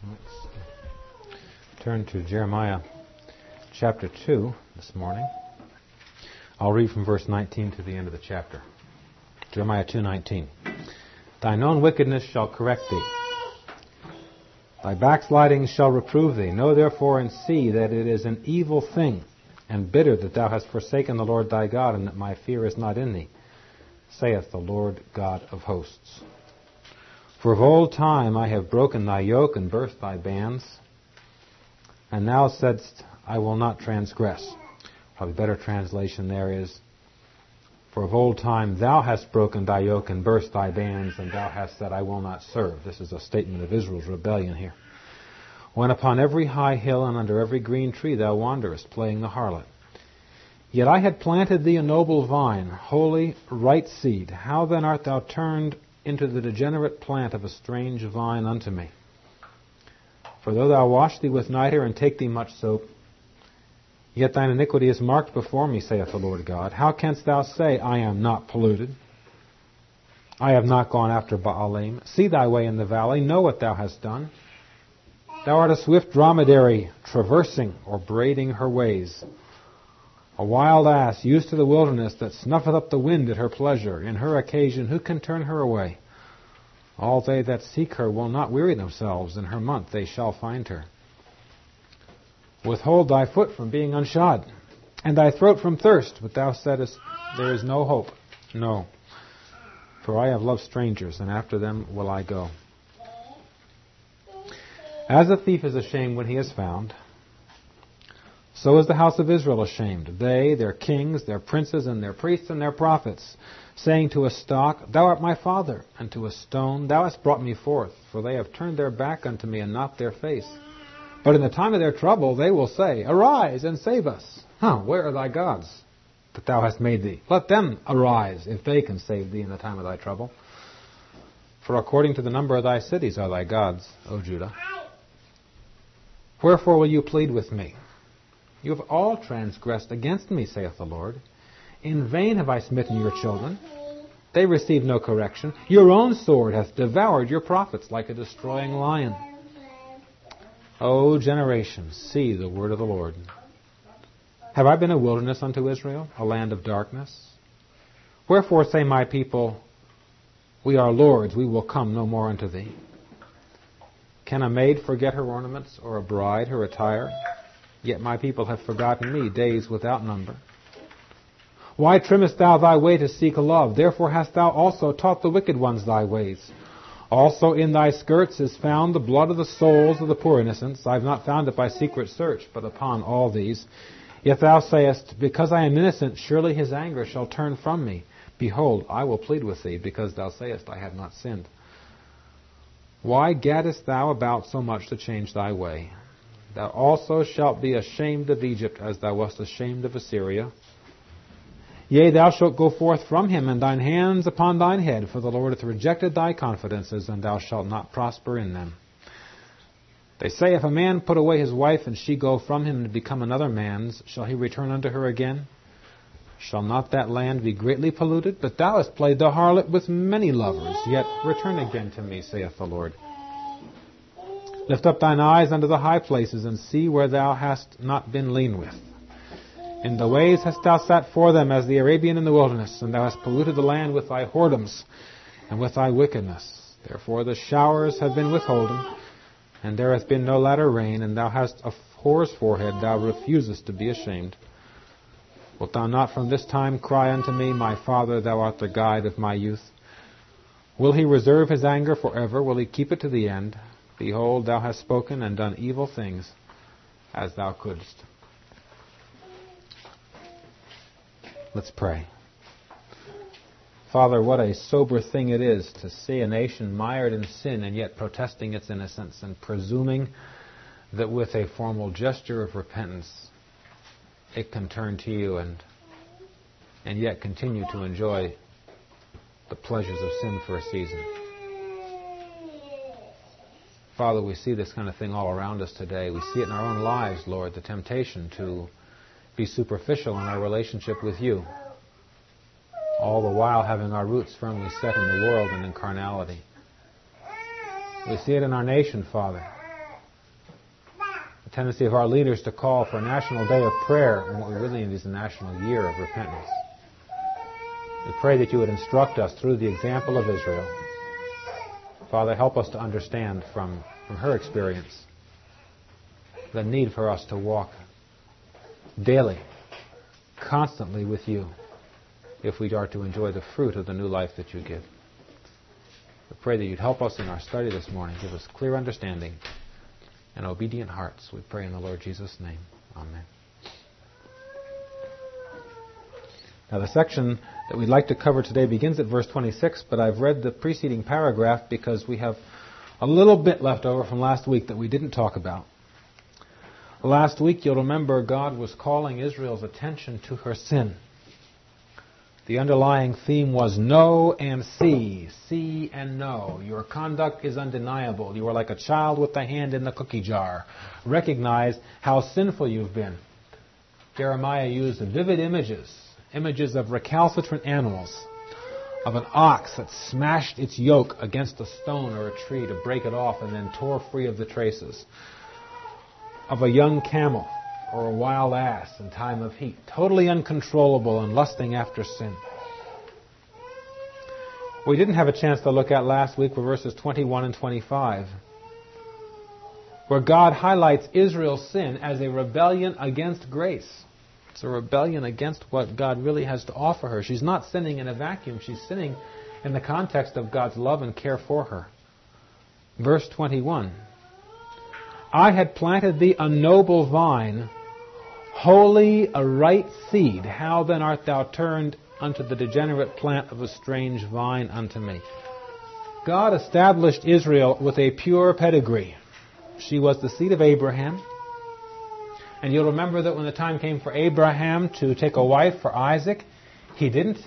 Let's turn to Jeremiah chapter 2 this morning. I'll read from verse 19 to the end of the chapter. Jeremiah 2:19. Thine own wickedness shall correct thee. Thy backsliding shall reprove thee. Know therefore and see that it is an evil thing and bitter that thou hast forsaken the Lord thy God, and that my fear is not in thee, saith the Lord God of hosts. For of old time I have broken thy yoke and burst thy bands, and thou saidst, I will not transgress. Probably better translation there is, for of old time thou hast broken thy yoke and burst thy bands, and thou hast said, I will not serve. This is a statement of Israel's rebellion here. When upon every high hill and under every green tree thou wanderest, playing the harlot. Yet I had planted thee a noble vine, holy, right seed. How then art thou turned into the degenerate plant of a strange vine unto me? For though thou wash thee with nitre and take thee much soap, yet thine iniquity is marked before me, saith the Lord God. How canst thou say, I am not polluted? I have not gone after Baalim. See thy way in the valley, know what thou hast done. Thou art a swift dromedary, traversing or braiding her ways. A wild ass, used to the wilderness, that snuffeth up the wind at her pleasure. In her occasion, who can turn her away? All they that seek her will not weary themselves. In her month they shall find her. Withhold thy foot from being unshod, and thy throat from thirst. But thou saidest, there is no hope. No, for I have loved strangers, and after them will I go. As a thief is ashamed when he is found, so is the house of Israel ashamed. They, their kings, their princes, and their priests, and their prophets, saying to a stock, Thou art my father, and to a stone, Thou hast brought me forth. For they have turned their back unto me, and not their face. But in the time of their trouble they will say, Arise and save us. Where are thy gods that thou hast made thee? Let them arise, if they can save thee in the time of thy trouble. For according to the number of thy cities are thy gods, O Judah. Wherefore will you plead with me? You have all transgressed against me, saith the Lord. In vain have I smitten your children. They receive no correction. Your own sword hath devoured your prophets like a destroying lion. O generation, see the word of the Lord. Have I been a wilderness unto Israel, a land of darkness? Wherefore say my people, We are lords, we will come no more unto thee. Can a maid forget her ornaments, or a bride her attire? Yet my people have forgotten me days without number. Why trimmest thou thy way to seek love? Therefore hast thou also taught the wicked ones thy ways. Also in thy skirts is found the blood of the souls of the poor innocents. I have not found it by secret search, but upon all these. Yet thou sayest, Because I am innocent, surely his anger shall turn from me. Behold, I will plead with thee, because thou sayest, I have not sinned. Why gaddest thou about so much to change thy way? Thou also shalt be ashamed of Egypt, as thou wast ashamed of Assyria. Yea, thou shalt go forth from him, and thine hands upon thine head, for the Lord hath rejected thy confidences, and thou shalt not prosper in them. They say, If a man put away his wife, and she go from him and become another man's, shall he return unto her again? Shall not that land be greatly polluted? But thou hast played the harlot with many lovers, yet return again to me, saith the Lord. Lift up thine eyes unto the high places, and see where thou hast not been lean with. In the ways hast thou sat for them as the Arabian in the wilderness, and thou hast polluted the land with thy whoredoms and with thy wickedness. Therefore the showers have been withholden, and there hath been no latter rain, and thou hast a whore's forehead, thou refusest to be ashamed. Wilt thou not from this time cry unto me, My Father, thou art the guide of my youth? Will he reserve his anger forever? Will he keep it to the end? Behold, thou hast spoken and done evil things, as thou couldst. Let's pray. Father, what a sober thing it is to see a nation mired in sin and yet protesting its innocence and presuming that with a formal gesture of repentance it can turn to you and yet continue to enjoy the pleasures of sin for a season. Father, we see this kind of thing all around us today. We see it in our own lives, Lord, the temptation to be superficial in our relationship with you, all the while having our roots firmly set in the world and in carnality. We see it in our nation, Father. tendency of our leaders to call for a national day of prayer, and what we really need is a national year of repentance. We pray that you would instruct us through the example of Israel. Father, help us to understand from her experience the need for us to walk daily, constantly with you, if we are to enjoy the fruit of the new life that you give. We pray that you'd help us in our study this morning, give us clear understanding and obedient hearts. We pray in the Lord Jesus' name. Amen. Now the section that we'd like to cover today begins at verse 26, but I've read the preceding paragraph because we have a little bit left over from last week that we didn't talk about. Last week, you'll remember, God was calling Israel's attention to her sin. The underlying theme was know and see. See and know. Your conduct is undeniable. You are like a child with the hand in the cookie jar. Recognize how sinful you've been. Jeremiah used vivid images of recalcitrant animals, of an ox that smashed its yoke against a stone or a tree to break it off and then tore free of the traces, of a young camel or a wild ass in time of heat, totally uncontrollable and lusting after sin. We didn't have a chance to look at last week were verses 21 and 25, where God highlights Israel's sin as a rebellion against grace. It's a rebellion against what God really has to offer her. She's not sinning in a vacuum. She's sinning in the context of God's love and care for her. Verse 21, I had planted thee a noble vine, wholly a right seed. How then art thou turned unto the degenerate plant of a strange vine unto me? God established Israel with a pure pedigree. She was the seed of Abraham. And you'll remember that when the time came for Abraham to take a wife for Isaac, he didn't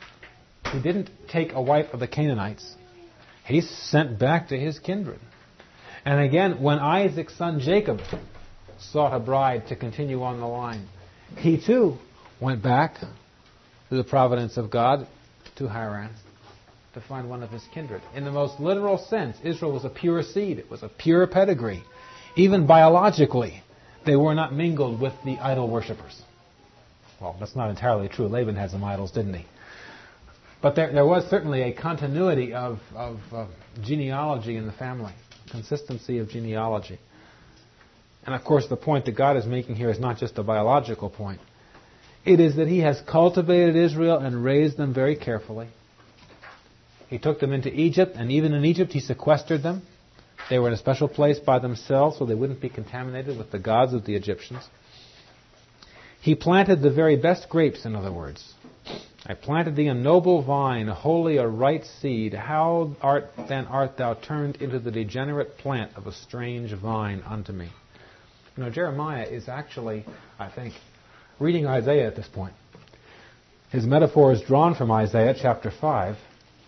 take a wife of the Canaanites. He sent back to his kindred. And again, when Isaac's son Jacob sought a bride to continue on the line, he too went back through the providence of God to Haran to find one of his kindred. In the most literal sense, Israel was a pure seed. It was a pure pedigree. Even biologically, they were not mingled with the idol worshippers. Well, that's not entirely true. Laban had some idols, didn't he? But there was certainly a continuity of genealogy in the family. Consistency of genealogy. And of course the point that God is making here is not just a biological point. It is that He has cultivated Israel and raised them very carefully. He took them into Egypt, and even in Egypt He sequestered them. They were in a special place by themselves so they wouldn't be contaminated with the gods of the Egyptians. He planted the very best grapes, in other words. I planted thee a noble vine, wholly a right seed. How then art thou turned into the degenerate plant of a strange vine unto me? You know, Jeremiah is actually, I think, reading Isaiah at this point. His metaphor is drawn from Isaiah chapter 5.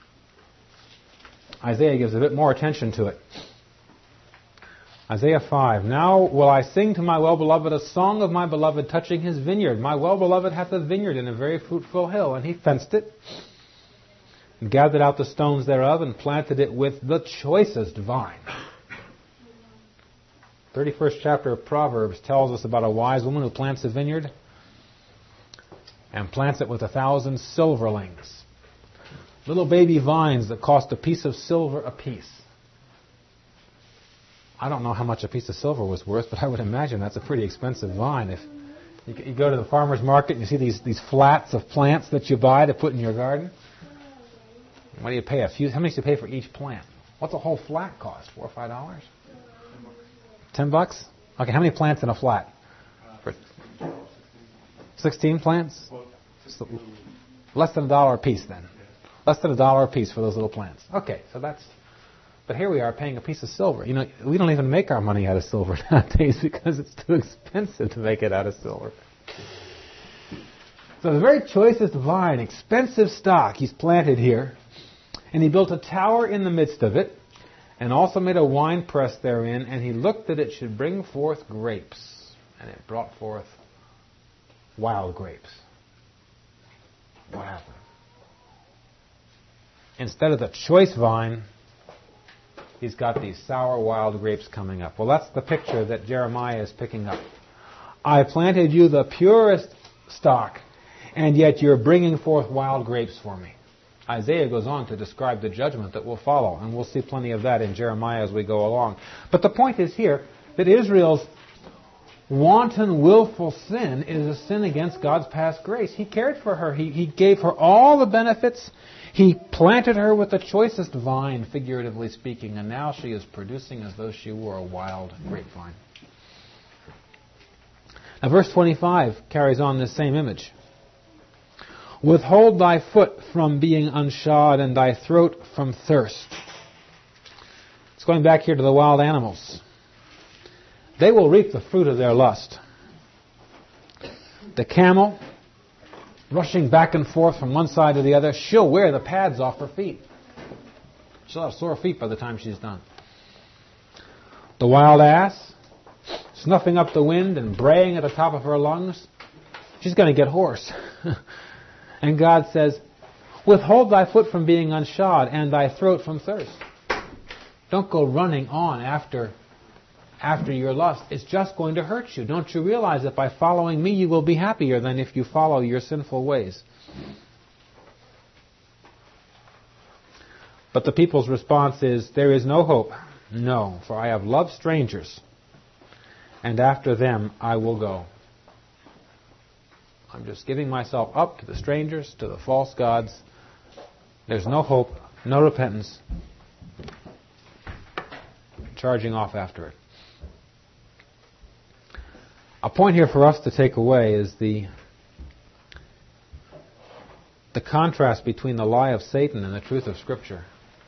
Isaiah gives a bit more attention to it. Isaiah 5, now will I sing to my well-beloved a song of my beloved touching his vineyard. My well-beloved hath a vineyard in a very fruitful hill, and he fenced it, and gathered out the stones thereof, and planted it with the choicest vine. 31st chapter of Proverbs tells us about a wise woman who plants a vineyard, and plants it with 1,000 silverlings. Little baby vines that cost a piece of silver apiece. I don't know how much a piece of silver was worth, but I would imagine that's a pretty expensive vine. If you go to the farmer's market and you see these flats of plants that you buy to put in your garden, what do you pay? How much do you pay for each plant? What's a whole flat cost? $4 or $5? $10? Okay, how many plants in a flat? 16 plants? Less than $1 a piece then. Less than $1 a piece for those little plants. Okay, so that's... But here we are paying a piece of silver. You know, we don't even make our money out of silver nowadays because it's too expensive to make it out of silver. So the very choicest vine, expensive stock, he's planted here. And he built a tower in the midst of it, and also made a wine press therein, and he looked that it should bring forth grapes. And it brought forth wild grapes. What happened? Instead of the choice vine, he's got these sour wild grapes coming up. Well, that's the picture that Jeremiah is picking up. I planted you the purest stock, and yet you're bringing forth wild grapes for me. Isaiah goes on to describe the judgment that will follow, and we'll see plenty of that in Jeremiah as we go along. But the point is here that Israel's wanton, willful sin is a sin against God's past grace. He cared for her. He gave her all the benefits. He planted her with the choicest vine, figuratively speaking, and now she is producing as though she were a wild grapevine. Now, verse 25 carries on this same image. Withhold thy foot from being unshod and thy throat from thirst. It's going back here to the wild animals. They will reap the fruit of their lust. The camel, rushing back and forth from one side to the other, she'll wear the pads off her feet. She'll have sore feet by the time she's done. The wild ass, snuffing up the wind and braying at the top of her lungs, she's going to get hoarse. And God says, withhold thy foot from being unshod and thy throat from thirst. Don't go running on after your lust. It's just going to hurt you. Don't you realize that by following me you will be happier than if you follow your sinful ways? But the people's response is, there is no hope. No, for I have loved strangers, and after them I will go. I'm just giving myself up to the strangers, to the false gods. There's no hope, no repentance. Charging off after it. A point here for us to take away is the contrast between the lie of Satan and the truth of Scripture.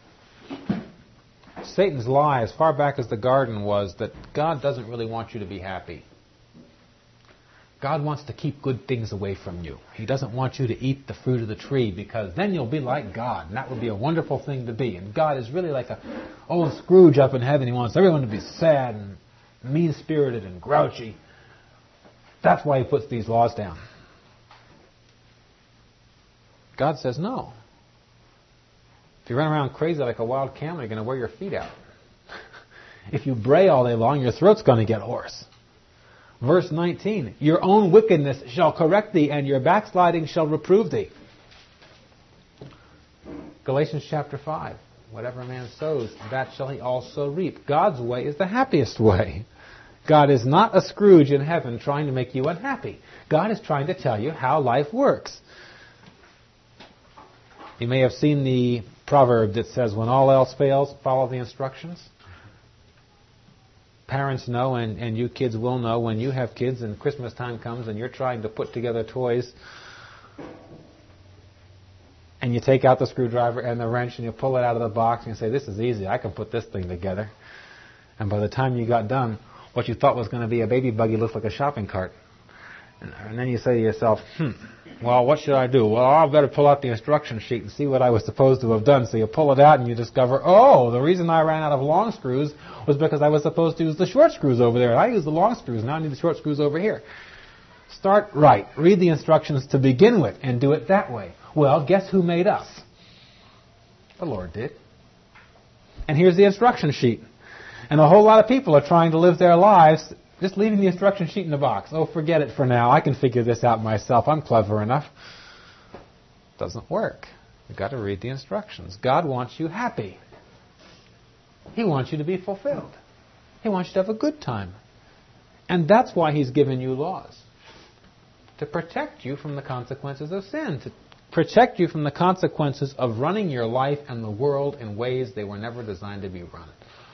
Satan's lie, as far back as the garden, was that God doesn't really want you to be happy. God wants to keep good things away from you. He doesn't want you to eat the fruit of the tree because then you'll be like God, and that would be a wonderful thing to be. And God is really like a old Scrooge up in heaven. He wants everyone to be sad and mean-spirited and grouchy. That's why he puts these laws down. God says no. If you run around crazy like a wild camel, you're going to wear your feet out. If you bray all day long, your throat's going to get hoarse. Verse 19, your own wickedness shall correct thee, and your backsliding shall reprove thee. Galatians chapter 5, whatever a man sows, that shall he also reap. God's way is the happiest way. God is not a Scrooge in heaven trying to make you unhappy. God is trying to tell you how life works. You may have seen the proverb that says, when all else fails, follow the instructions. Parents know, and you kids will know, when you have kids and Christmas time comes and you're trying to put together toys, and you take out the screwdriver and the wrench and you pull it out of the box and you say, this is easy, I can put this thing together. And by the time you got done, what you thought was going to be a baby buggy looks like a shopping cart. And then you say to yourself, well, what should I do? Well, I better pull out the instruction sheet and see what I was supposed to have done. So you pull it out and you discover, oh, the reason I ran out of long screws was because I was supposed to use the short screws over there. I used the long screws, now I need the short screws over here. Start right. Read the instructions to begin with and do it that way. Well, guess who made us? The Lord did. And here's the instruction sheet. And a whole lot of people are trying to live their lives just leaving the instruction sheet in the box. Oh, forget it for now. I can figure this out myself. I'm clever enough. Doesn't work. You've got to read the instructions. God wants you happy. He wants you to be fulfilled. He wants you to have a good time. And that's why He's given you laws. To protect you from the consequences of sin. To protect you from the consequences of running your life and the world in ways they were never designed to be run.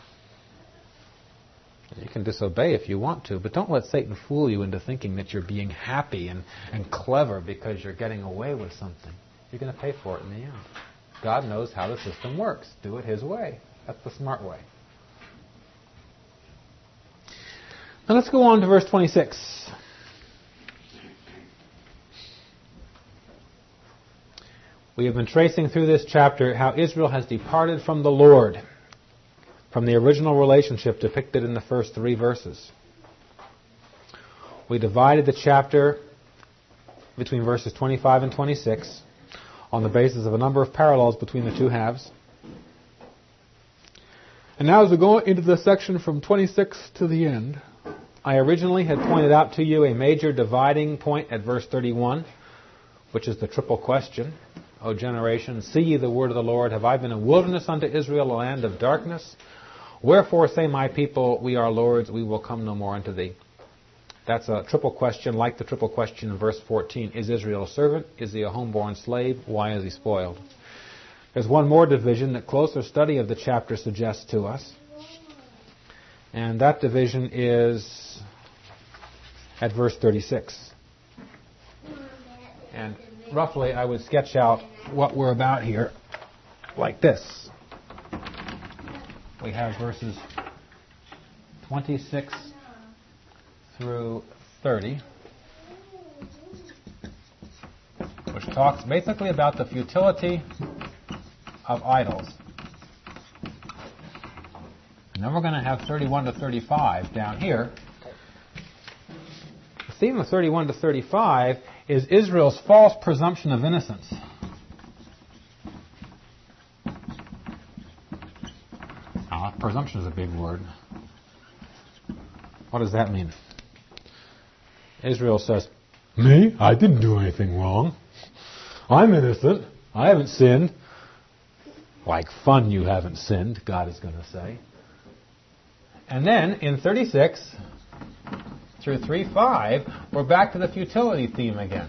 You can disobey if you want to, but don't let Satan fool you into thinking that you're being happy and clever because you're getting away with something. You're going to pay for it in the end. God knows how the system works. Do it His way. That's the smart way. Now let's go on to verse 26. We have been tracing through this chapter how Israel has departed from the Lord, from the original relationship depicted in the first 3 verses. We divided the chapter between verses 25 and 26 on the basis of a number of parallels between the two halves. And now as we go into the section from 26 to the end, I originally had pointed out to you a major dividing point at verse 31, which is the triple question. O generation, see ye the word of the Lord. Have I been a wilderness unto Israel, a land of darkness? Wherefore say my people, we are Lord's, we will come no more unto thee. That's a triple question, like the triple question in verse 14. Is Israel a servant? Is he a homeborn slave? Why is he spoiled? There's one more division that closer study of the chapter suggests to us. And that division is at verse 36. And roughly I would sketch out what we're about here like this. We have verses 26 through 30, which talks basically about the futility of idols. And then we're going to have 31 to 35 down here. The theme of 31 to 35 is Israel's false presumption of innocence. Now, presumption is a big word. What does that mean? Israel says, me? I didn't do anything wrong. I'm innocent. I haven't sinned. Like fun you haven't sinned, God is going to say. And then in 36 through 3:5, we're back to the futility theme again.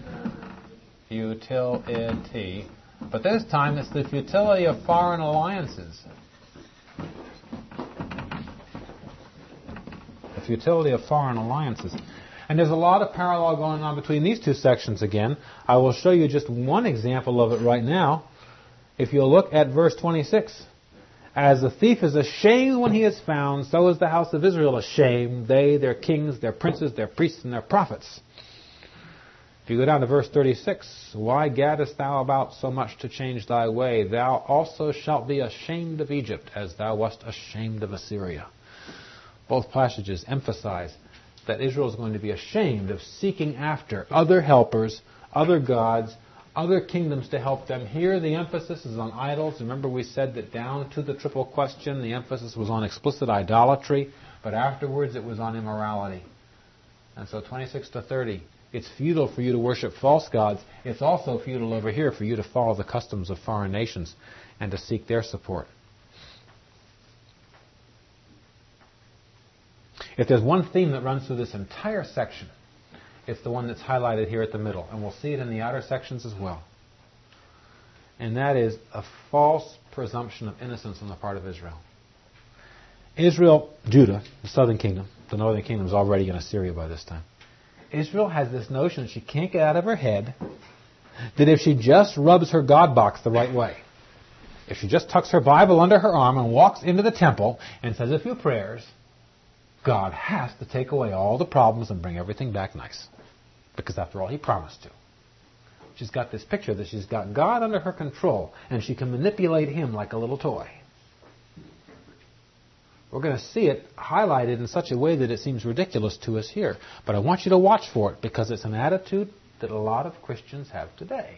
Futility. But this time it's the futility of foreign alliances. The futility of foreign alliances. And there's a lot of parallel going on between these two sections again. I will show you just one example of it right now. If you'll look at verse 26, as the thief is ashamed when he is found, so is the house of Israel ashamed, they, their kings, their princes, their priests, and their prophets. If you go down to verse 36, why gaddest thou about so much to change thy way? Thou also shalt be ashamed of Egypt, as thou wast ashamed of Assyria. Both passages emphasize that Israel is going to be ashamed of seeking after other helpers, other gods, other kingdoms to help them. Here the emphasis is on idols. Remember we said that down to the triple question the emphasis was on explicit idolatry, but afterwards it was on immorality. And so 26 to 30, it's futile for you to worship false gods. It's also futile over here for you to follow the customs of foreign nations and to seek their support. If there's one theme that runs through this entire section, it's the one that's highlighted here at the middle, and we'll see it in the outer sections as well. And that is a false presumption of innocence on the part of Israel. Israel, Judah, the southern kingdom, the northern kingdom is already in Assyria by this time. Israel has this notion she can't get out of her head that if she just rubs her God box the right way, if she just tucks her Bible under her arm and walks into the temple and says a few prayers, God has to take away all the problems and bring everything back nice. Because after all, He promised to. She's got this picture that she's got God under her control and she can manipulate Him like a little toy. We're going to see it highlighted in such a way that it seems ridiculous to us here. But I want you to watch for it because it's an attitude that a lot of Christians have today.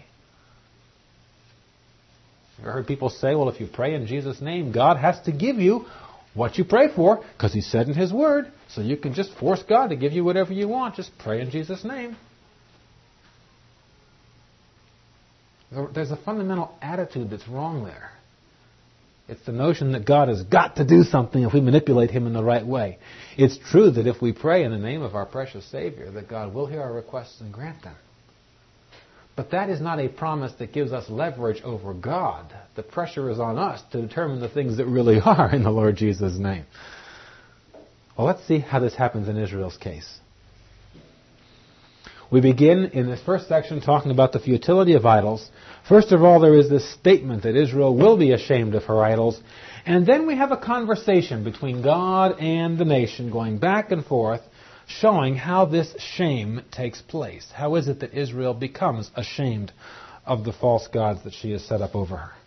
You ever heard people say, well, if you pray in Jesus' name, God has to give you what you pray for, because He said in His Word, so you can just force God to give you whatever you want. Just pray in Jesus' name. There's a fundamental attitude that's wrong there. It's the notion that God has got to do something if we manipulate Him in the right way. It's true that if we pray in the name of our precious Savior, that God will hear our requests and grant them. But that is not a promise that gives us leverage over God. The pressure is on us to determine the things that really are in the Lord Jesus' name. Well, let's see how this happens in Israel's case. We begin in this first section talking about the futility of idols. First of all, there is this statement that Israel will be ashamed of her idols. And then we have a conversation between God and the nation going back and forth, showing how this shame takes place. How is it that Israel becomes ashamed of the false gods that she has set up over her?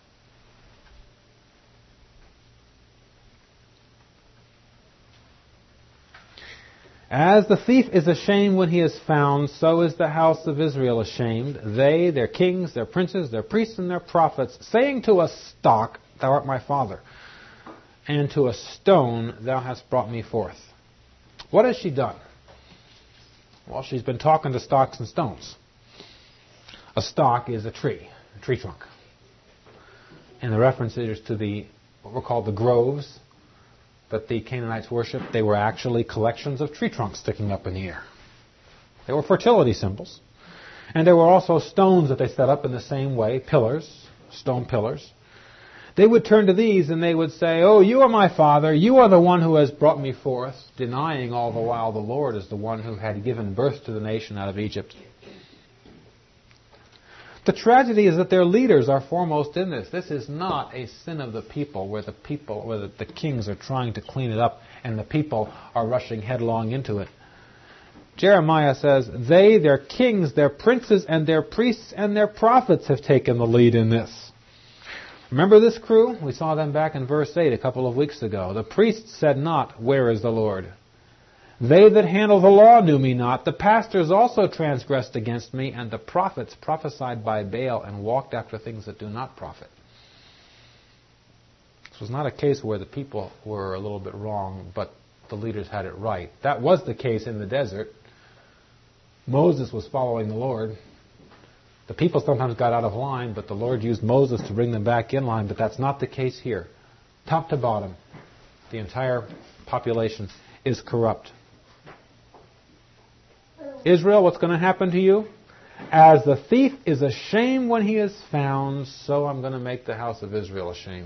As the thief is ashamed when he is found, so is the house of Israel ashamed. They, their kings, their princes, their priests, and their prophets, saying to a stock, Thou art my father. and to a stone thou hast brought me forth. What has she done? Well, she's been talking to stocks and stones. A stock is a tree trunk. And the reference is to what were called the groves that the Canaanites worshipped. They were actually collections of tree trunks sticking up in the air. They were fertility symbols. And there were also stones that they set up in the same way, pillars, stone pillars. They would turn to these and they would say, "Oh, you are my father, you are the one who has brought me forth," denying all the while the Lord is the one who had given birth to the nation out of Egypt. The tragedy is that their leaders are foremost in this. This is not a sin of the people where the kings are trying to clean it up and the people are rushing headlong into it. Jeremiah says, "They, their kings, their princes, and their priests and their prophets have taken the lead in this." Remember this crew? We saw them back in verse 8 a couple of weeks ago. The priests said not, "Where is the Lord?" They that handle the law knew me not. The pastors also transgressed against me, and the prophets prophesied by Baal and walked after things that do not profit. This was not a case where the people were a little bit wrong, but the leaders had it right. That was the case in the desert. Moses was following the Lord. The people sometimes got out of line, but the Lord used Moses to bring them back in line, but that's not the case here. Top to bottom, the entire population is corrupt. Israel, what's going to happen to you? As the thief is ashamed when he is found, so I'm going to make the house of Israel ashamed.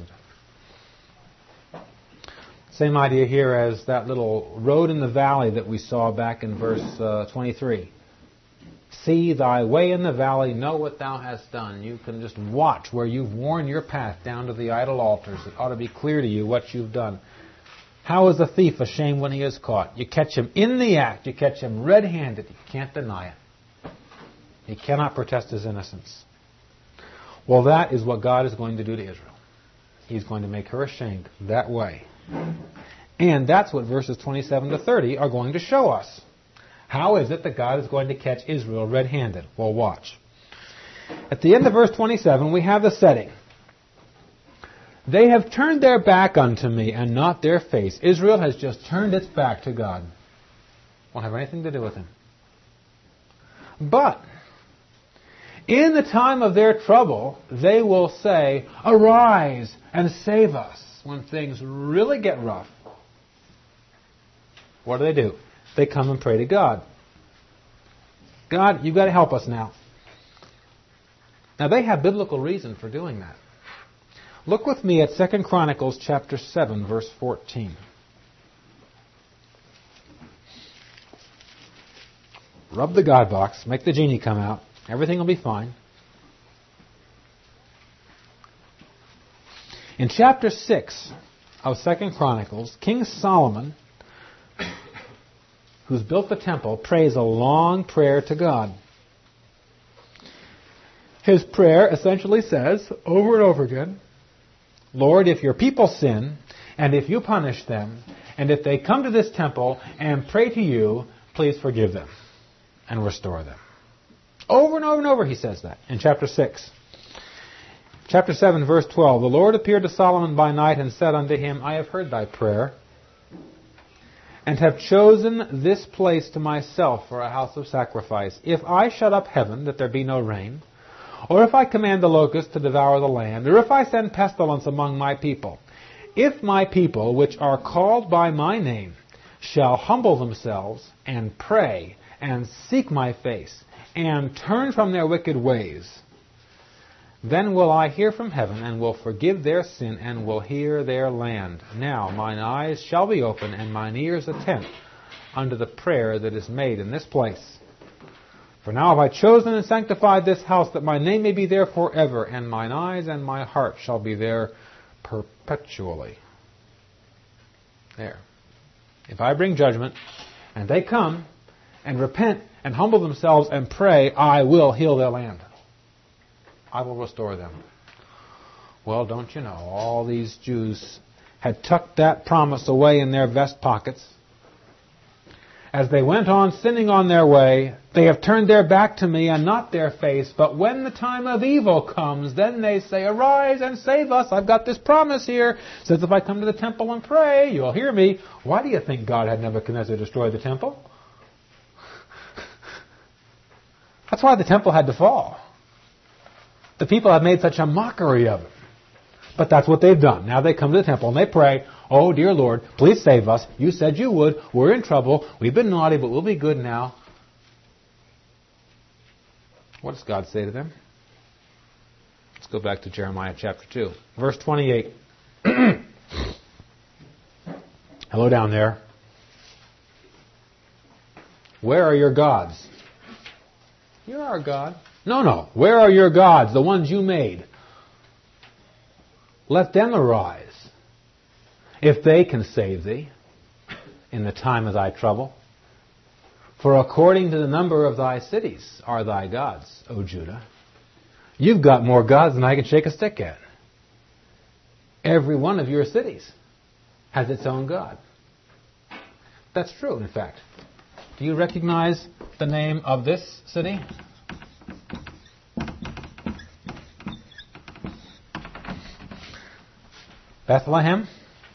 Same idea here as that little road in the valley that we saw back in verse 23. See thy way in the valley, know what thou hast done. You can just watch where you've worn your path down to the idol altars. It ought to be clear to you what you've done. How is a thief ashamed when he is caught? You catch him in the act. You catch him red-handed. You can't deny it. He cannot protest his innocence. Well, that is what God is going to do to Israel. He's going to make her ashamed that way. And that's what verses 27 to 30 are going to show us. How is it that God is going to catch Israel red-handed? Well, watch. At the end of verse 27, we have the setting. They have turned their back unto me and not their face. Israel has just turned its back to God. Won't have anything to do with Him. But in the time of their trouble, they will say, "Arise and save us," when things really get rough. What do? They come and pray to God. "God, you've got to help us now." Now they have biblical reason for doing that. Look with me at 2 Chronicles chapter 7, verse 14. Rub the God box, make the genie come out. Everything will be fine. In chapter 6 of 2 Chronicles, King Solomon, who's built the temple, prays a long prayer to God. His prayer essentially says, over and over again, "Lord, if your people sin, and if you punish them, and if they come to this temple and pray to you, please forgive them and restore them." Over and over and over he says that in chapter 6. Chapter 7, verse 12. "The Lord appeared to Solomon by night and said unto him, I have heard thy prayer, and have chosen this place to myself for a house of sacrifice. If I shut up heaven, that there be no rain, or if I command the locusts to devour the land, or if I send pestilence among my people, if my people, which are called by my name, shall humble themselves and pray and seek my face and turn from their wicked ways, then will I hear from heaven and will forgive their sin and will heal their land. Now mine eyes shall be open and mine ears attent unto the prayer that is made in this place. For now have I chosen and sanctified this house, that my name may be there forever, and mine eyes and my heart shall be there perpetually." There. If I bring judgment, and they come and repent and humble themselves and pray, I will heal their land. I will restore them. Well, don't you know, all these Jews had tucked that promise away in their vest pockets. As they went on sinning on their way, they have turned their back to me and not their face. But when the time of evil comes, then they say, arise and save us. I've got this promise here. It says if I come to the temple and pray, you'll hear me. Why do you think God had Nebuchadnezzar destroy the temple? That's why the temple had to fall. The people have made such a mockery of it. But that's what they've done. Now they come to the temple and they pray, oh, dear Lord, please save us. You said you would. We're in trouble. We've been naughty, but we'll be good now. What does God say to them? Let's go back to Jeremiah chapter 2. Verse 28. Hello down there. Where are your gods? You're our God. No. Where are your gods, the ones you made? Let them arise, if they can save thee in the time of thy trouble. For according to the number of thy cities are thy gods, O Judah. You've got more gods than I can shake a stick at. Every one of your cities has its own God. That's true, in fact. Do you recognize the name of this city? Bethlehem,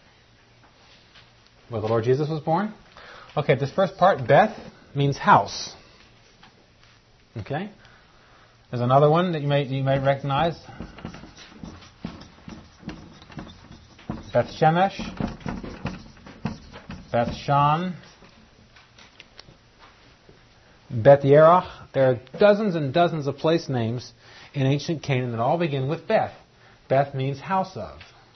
where the Lord Jesus was born. Okay, this first part, Beth, means house. Okay? There's another one that you may recognize. Beth Shemesh, Beth Shan, Beth Yerach. There are dozens and dozens of place names in ancient Canaan that all begin with Beth. Beth means house of.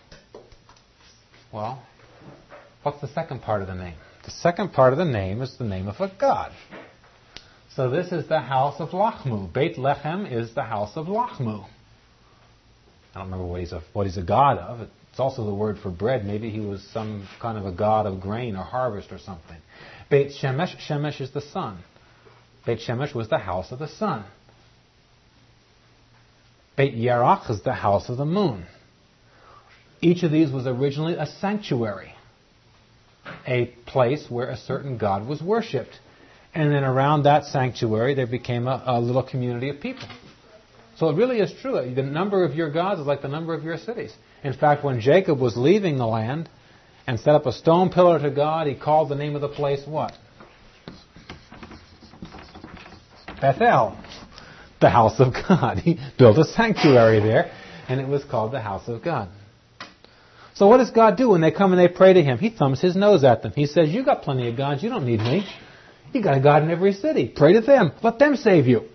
Well, what's the second part of the name? The second part of the name is the name of a god. So this is the house of Lachmu. Beit Lechem is the house of Lachmu. I don't remember what he's a god of. It's also the word for bread. Maybe he was some kind of a god of grain or harvest or something. Beit Shemesh. Shemesh is the sun. Beit Shemesh was the house of the sun. Beit Yerach is the house of the moon. Each of these was originally a sanctuary, a place where a certain god was worshipped. And then around that sanctuary there became a little community of people. So it really is true. The number of your gods is like the number of your cities. In fact, when Jacob was leaving the land and set up a stone pillar to God, he called the name of the place what? Bethel, the house of God. He built a sanctuary there, and it was called the house of God. So what does God do when they come and they pray to Him? He thumbs His nose at them. He says, you got plenty of gods. You don't need me. You got a God in every city. Pray to them. Let them save you.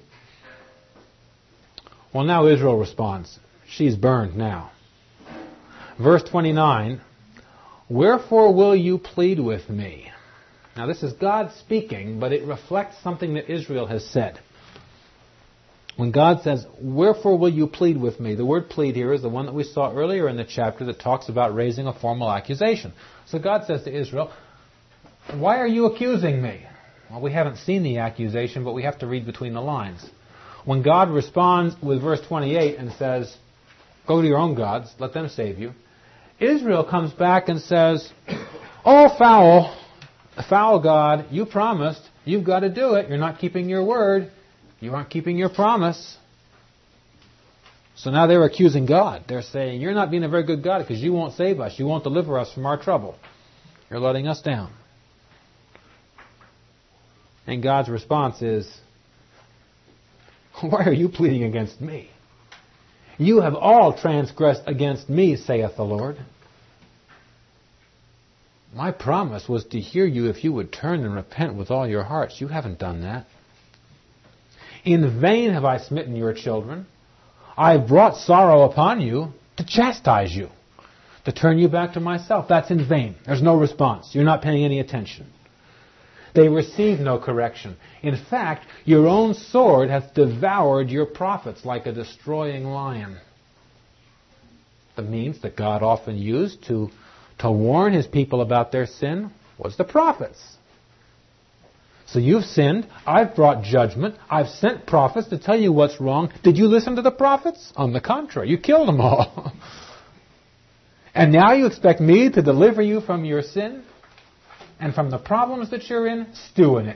Well, now Israel responds. She's burned now. Verse 29, wherefore will you plead with me? Now this is God speaking, but it reflects something that Israel has said. When God says, wherefore will you plead with me? The word plead here is the one that we saw earlier in the chapter that talks about raising a formal accusation. So God says to Israel, why are you accusing me? Well, we haven't seen the accusation, but we have to read between the lines. When God responds with verse 28 and says, go to your own gods, let them save you, Israel comes back and says, oh, foul God, you promised, you've got to do it, you're not keeping your word. You aren't keeping your promise. So now they're accusing God. They're saying, you're not being a very good God because you won't save us. You won't deliver us from our trouble. You're letting us down. And God's response is, why are you pleading against me? You have all transgressed against me, saith the Lord. My promise was to hear you if you would turn and repent with all your hearts. You haven't done that. In vain have I smitten your children. I have brought sorrow upon you to chastise you, to turn you back to myself. That's in vain. There's no response. You're not paying any attention. They receive no correction. In fact, your own sword hath devoured your prophets like a destroying lion. The means that God often used to warn His people about their sin was the prophets. So you've sinned. I've brought judgment. I've sent prophets to tell you what's wrong. Did you listen to the prophets? On the contrary, you killed them all. And now you expect me to deliver you from your sin? And from the problems that you're in, stew in it.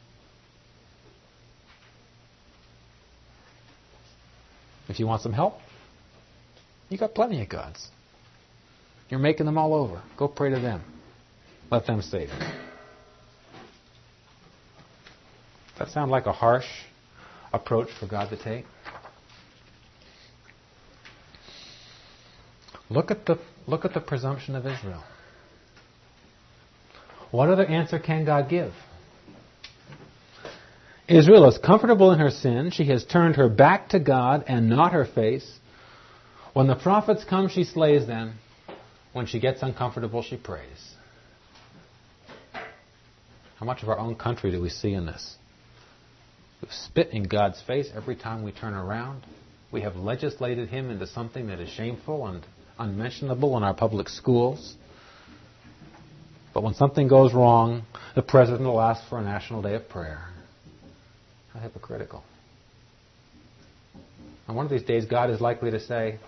If you want some help, you got plenty of gods. You're making them all over. Go pray to them. Let them save you. Does that sound like a harsh approach for God to take? Look at the presumption of Israel. What other answer can God give? Israel is comfortable in her sin. She has turned her back to God and not her face. When the prophets come, she slays them. When she gets uncomfortable, she prays. How much of our own country do we see in this? We spit in God's face every time we turn around. We have legislated Him into something that is shameful and unmentionable in our public schools. But when something goes wrong, the President will ask for a national day of prayer. How hypocritical. And one of these days, God is likely to say,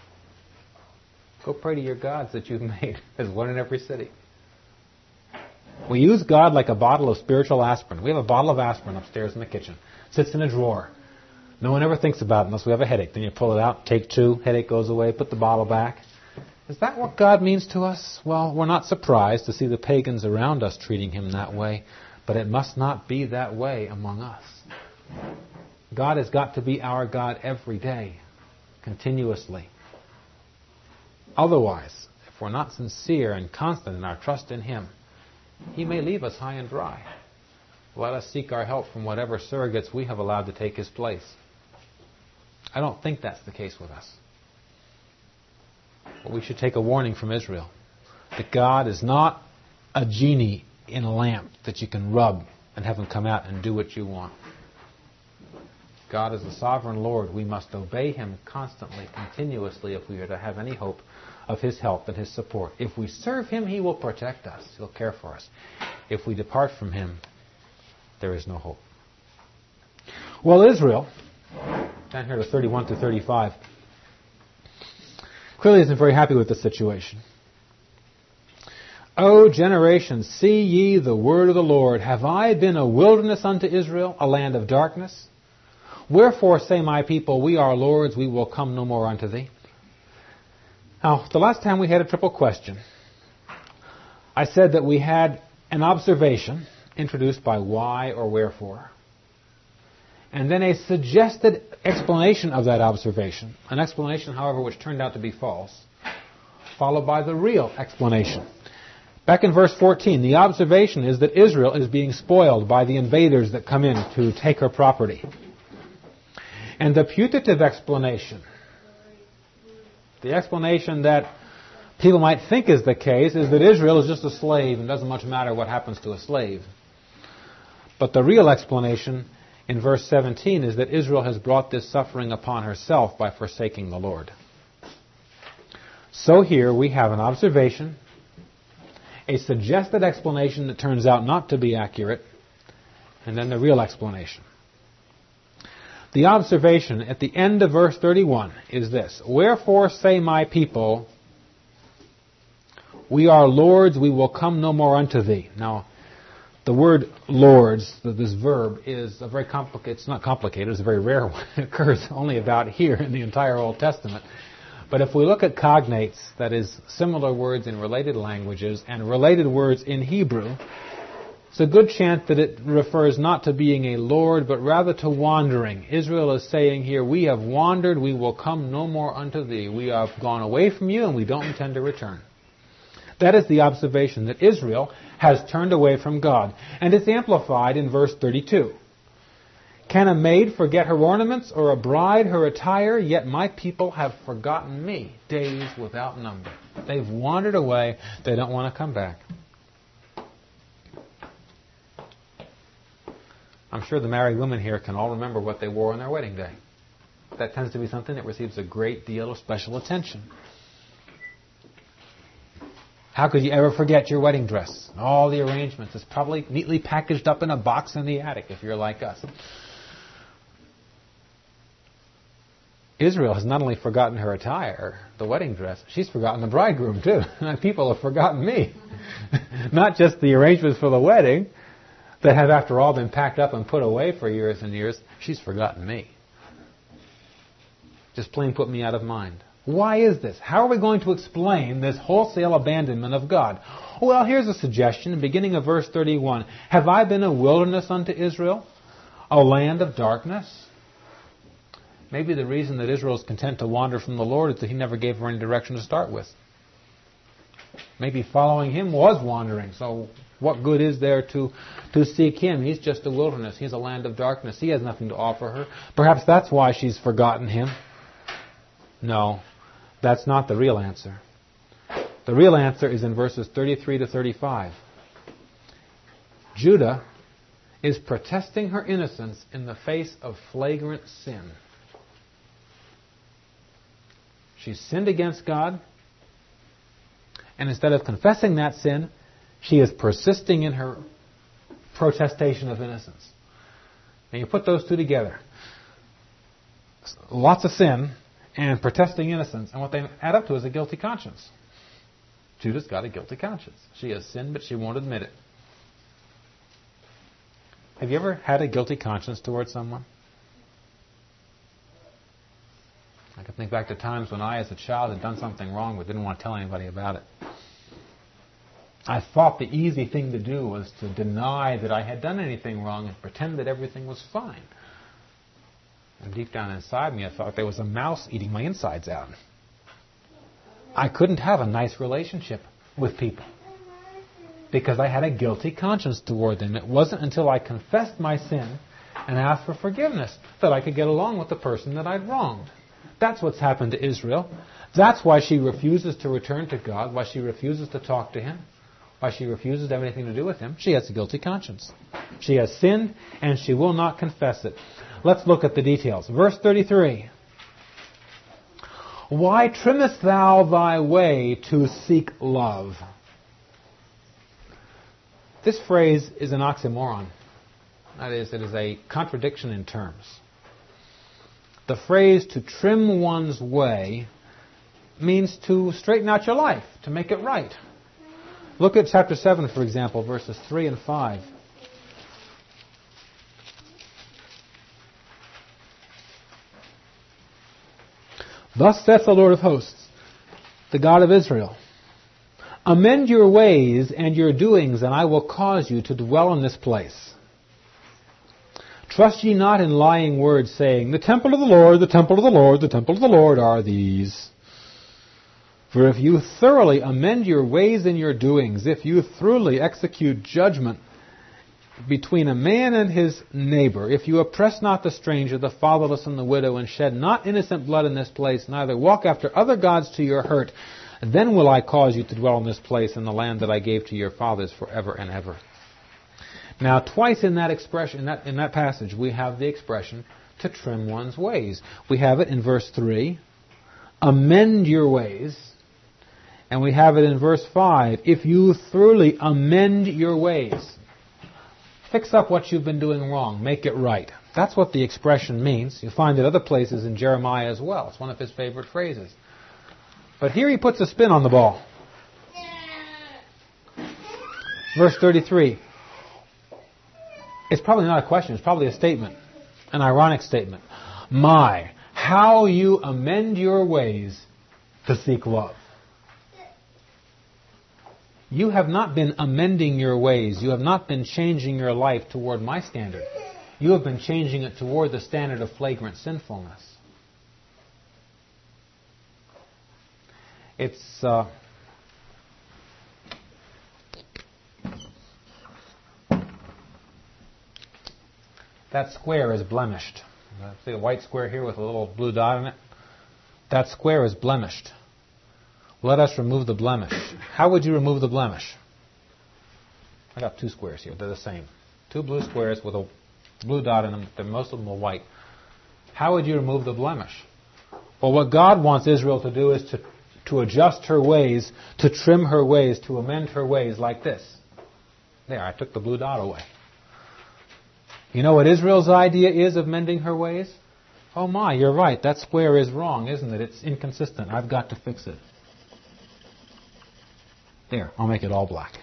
go pray to your gods that you've made. There's one in every city. We use God like a bottle of spiritual aspirin. We have a bottle of aspirin upstairs in the kitchen. It sits in a drawer. No one ever thinks about it unless we have a headache. Then you pull it out, take 2, headache goes away, put the bottle back. Is that what God means to us? Well, we're not surprised to see the pagans around us treating Him that way, but it must not be that way among us. God has got to be our God every day, continuously. Otherwise, if we're not sincere and constant in our trust in Him, He may leave us high and dry. Let us seek our help from whatever surrogates we have allowed to take His place. I don't think that's the case with us. But we should take a warning from Israel that God is not a genie in a lamp that you can rub and have Him come out and do what you want. God is the sovereign Lord. We must obey Him constantly, continuously, if we are to have any hope of His help and His support. If we serve Him, He will protect us. He'll care for us. If we depart from Him, there is no hope. Well, Israel, down here to 31 to 35, clearly isn't very happy with the situation. O generation, see ye the word of the Lord. Have I been a wilderness unto Israel, a land of darkness? Wherefore say my people, we are lords, we will come no more unto thee. Now, the last time we had a triple question, I said that we had an observation introduced by why or wherefore, and then a suggested explanation of that observation, an explanation, however, which turned out to be false, followed by the real explanation. Back in verse 14, the observation is that Israel is being spoiled by the invaders that come in to take her property. And the putative explanation, the explanation that people might think is the case, is that Israel is just a slave and doesn't much matter what happens to a slave. But the real explanation in verse 17 is that Israel has brought this suffering upon herself by forsaking the Lord. So here we have an observation, a suggested explanation that turns out not to be accurate, and then the real explanation. The observation at the end of verse 31 is this: Wherefore say my people, we are lords, we will come no more unto thee. Now, the word lords, this verb, is a very complicated, it's not complicated, it's a very rare one. It occurs only about here in the entire Old Testament. But if we look at cognates, that is, similar words in related languages and related words in Hebrew, it's a good chance that it refers not to being a lord, but rather to wandering. Israel is saying here, we have wandered, we will come no more unto thee. We have gone away from you, and we don't intend to return. That is the observation, that Israel has turned away from God. And it's amplified in verse 32. Can a maid forget her ornaments, or a bride her attire? Yet my people have forgotten me, days without number. They've wandered away, they don't want to come back. I'm sure the married women here can all remember what they wore on their wedding day. That tends to be something that receives a great deal of special attention. How could you ever forget your wedding dress? All the arrangements. It's probably neatly packaged up in a box in the attic if you're like us. Israel has not only forgotten her attire, the wedding dress, she's forgotten the bridegroom too. People have forgotten me. Not just the arrangements for the wedding that have, after all, been packed up and put away for years and years. She's forgotten me. Just plain put me out of mind. Why is this? How are we going to explain this wholesale abandonment of God? Well, here's a suggestion, beginning of verse 31. Have I been a wilderness unto Israel, a land of darkness? Maybe the reason that Israel is content to wander from the Lord is that He never gave her any direction to start with. Maybe following Him was wandering, so what good is there to seek Him? He's just a wilderness. He's a land of darkness. He has nothing to offer her. Perhaps that's why she's forgotten Him. No, that's not the real answer. The real answer is in verses 33 to 35. Judah is protesting her innocence in the face of flagrant sin. She's sinned against God, and instead of confessing that sin, she is persisting in her protestation of innocence. And you put those two together. Lots of sin and protesting innocence, and what they add up to is a guilty conscience. Judah's got a guilty conscience. She has sinned, but she won't admit it. Have you ever had a guilty conscience towards someone? I can think back to times when I, as a child, had done something wrong but didn't want to tell anybody about it. I thought the easy thing to do was to deny that I had done anything wrong and pretend that everything was fine. And deep down inside me, I thought there was a mouse eating my insides out. I couldn't have a nice relationship with people because I had a guilty conscience toward them. It wasn't until I confessed my sin and asked for forgiveness that I could get along with the person that I'd wronged. That's what's happened to Israel. That's why she refuses to return to God, why she refuses to talk to Him, why she refuses to have anything to do with Him. She has a guilty conscience. She has sinned, and she will not confess it. Let's look at the details. Verse 33. Why trimmest thou thy way to seek love? This phrase is an oxymoron. That is, it is a contradiction in terms. The phrase to trim one's way means to straighten out your life, to make it right. Look at chapter 7, for example, verses 3 and 5. Thus saith the Lord of hosts, the God of Israel, amend your ways and your doings, and I will cause you to dwell in this place. Trust ye not in lying words, saying, the temple of the Lord, the temple of the Lord, the temple of the Lord are these. For if you thoroughly amend your ways and your doings, if you thoroughly execute judgment between a man and his neighbor, if you oppress not the stranger, the fatherless, and the widow, and shed not innocent blood in this place, neither walk after other gods to your hurt, then will I cause you to dwell in this place, in the land that I gave to your fathers forever and ever. Now, twice in that expression, in that passage, we have the expression to trim one's ways. We have it in verse 3, amend your ways, and we have it in verse 5, if you thoroughly amend your ways. Fix up what you've been doing wrong. Make it right. That's what the expression means. You find it other places in Jeremiah as well. It's one of his favorite phrases. But here he puts a spin on the ball. Verse 33. It's probably not a question. It's probably a statement. An ironic statement. My, how you amend your ways to seek love. You have not been amending your ways. You have not been changing your life toward my standard. You have been changing it toward the standard of flagrant sinfulness. It's that square is blemished. See a white square here with a little blue dot in it? That square is blemished. Let us remove the blemish. How would you remove the blemish? I got two squares here. They're the same. Two blue squares with a blue dot in them. Most of them are white. How would you remove the blemish? Well, what God wants Israel to do is to adjust her ways, to trim her ways, to amend her ways like this. There, I took the blue dot away. You know what Israel's idea is of mending her ways? Oh my, you're right. That square is wrong, isn't it? It's inconsistent. I've got to fix it. There, I'll make it all black.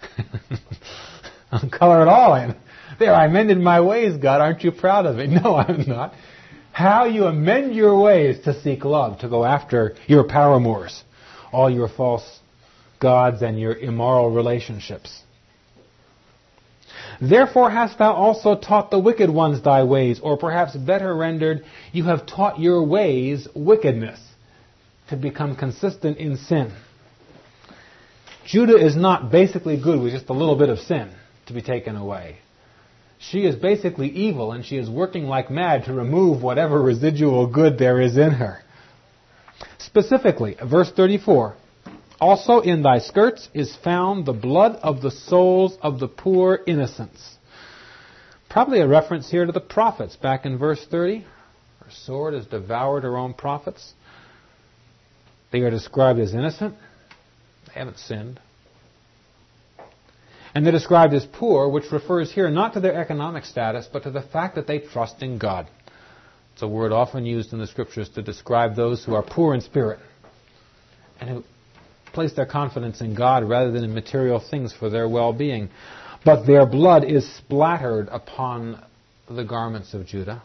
I'll color it all in. There, I amended my ways, God. Aren't you proud of me? No, I'm not. How you amend your ways to seek love, to go after your paramours, all your false gods and your immoral relationships. Therefore hast thou also taught the wicked ones thy ways, or perhaps better rendered, you have taught your ways wickedness, to become consistent in sin. Judah is not basically good with just a little bit of sin to be taken away. She is basically evil, and she is working like mad to remove whatever residual good there is in her. Specifically, verse 34, also in thy skirts is found the blood of the souls of the poor innocents. Probably a reference here to the prophets back in verse 30. Her sword has devoured her own prophets. They are described as innocent. They haven't sinned. And they're described as poor, which refers here not to their economic status, but to the fact that they trust in God. It's a word often used in the Scriptures to describe those who are poor in spirit and who place their confidence in God rather than in material things for their well-being. But their blood is splattered upon the garments of Judah.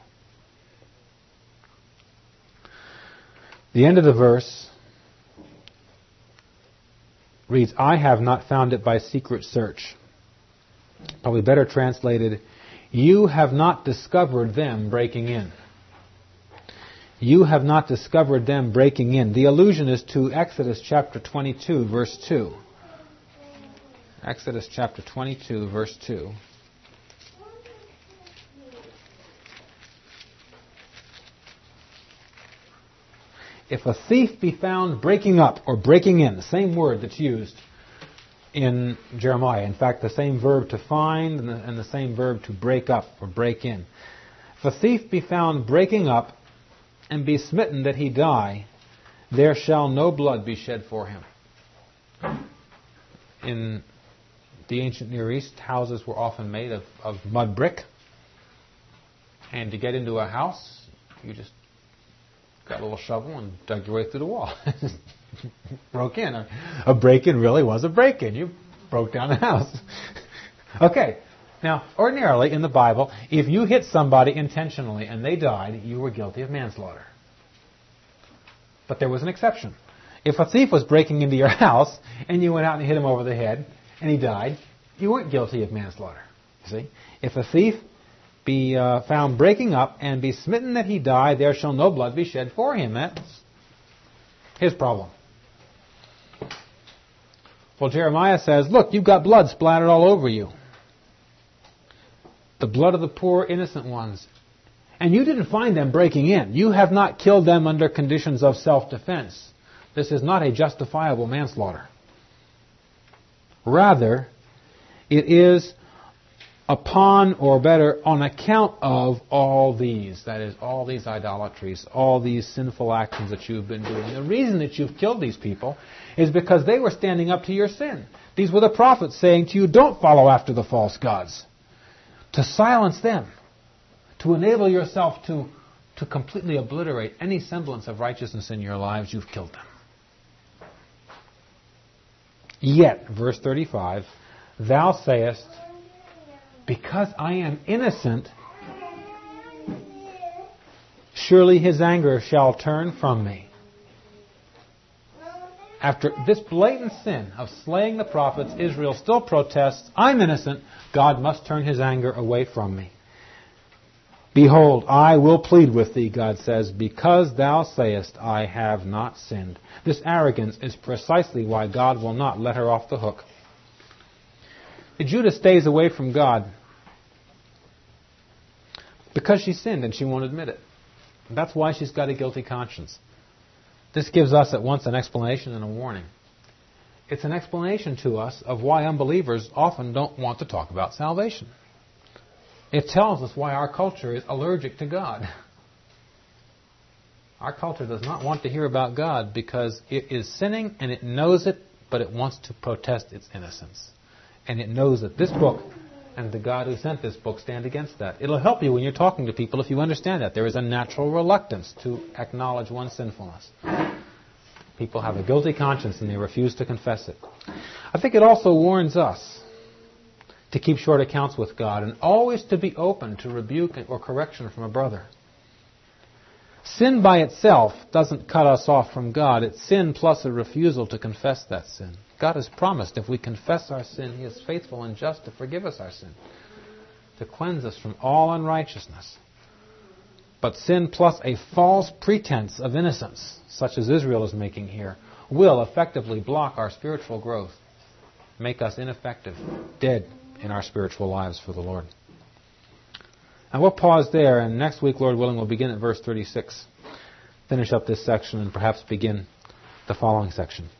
The end of the verse reads, I have not found it by secret search. Probably better translated, you have not discovered them breaking in. You have not discovered them breaking in. The allusion is to Exodus chapter 22, verse 2. Exodus chapter 22, verse 2. If a thief be found breaking up or breaking in, the same word that's used in Jeremiah. In fact, the same verb to find and the same verb to break up or break in. If a thief be found breaking up and be smitten that he die, there shall no blood be shed for him. In the ancient Near East, houses were often made of mud brick. And to get into a house, you just got a little shovel and dug your way through the wall. Broke in. A break-in really was a break-in. You broke down the house. Okay. Now, ordinarily in the Bible, if you hit somebody intentionally and they died, you were guilty of manslaughter. But there was an exception. If a thief was breaking into your house and you went out and hit him over the head and he died, you weren't guilty of manslaughter. You see? If a thief be found breaking up and be smitten that he die, there shall no blood be shed for him. That's his problem. Well, Jeremiah says, look, you've got blood splattered all over you. The blood of the poor innocent ones. And you didn't find them breaking in. You have not killed them under conditions of self-defense. This is not a justifiable manslaughter. Rather, it is upon, or better, on account of all these. That is, all these idolatries, all these sinful actions that you've been doing. The reason that you've killed these people is because they were standing up to your sin. These were the prophets saying to you, don't follow after the false gods. To silence them, to enable yourself to completely obliterate any semblance of righteousness in your lives, you've killed them. Yet, verse 35, thou sayest, because I am innocent, surely his anger shall turn from me. After this blatant sin of slaying the prophets, Israel still protests, I'm innocent, God must turn his anger away from me. Behold, I will plead with thee, God says, because thou sayest, I have not sinned. This arrogance is precisely why God will not let her off the hook. Judah stays away from God because she sinned and she won't admit it. That's why she's got a guilty conscience. This gives us at once an explanation and a warning. It's an explanation to us of why unbelievers often don't want to talk about salvation. It tells us why our culture is allergic to God. Our culture does not want to hear about God because it is sinning and it knows it, but it wants to protest its innocence. And it knows that this book And the God who sent this book stand against that. It'll help you when you're talking to people if you understand that. There is a natural reluctance to acknowledge one's sinfulness. People have a guilty conscience and they refuse to confess it. I think it also warns us to keep short accounts with God and always to be open to rebuke or correction from a brother. Sin by itself doesn't cut us off from God. It's sin plus a refusal to confess that sin. God has promised if we confess our sin, He is faithful and just to forgive us our sin, to cleanse us from all unrighteousness. But sin plus a false pretense of innocence, such as Israel is making here, will effectively block our spiritual growth, make us ineffective, dead in our spiritual lives for the Lord. And we'll pause there, and next week, Lord willing, we'll begin at verse 36, finish up this section, and perhaps begin the following section.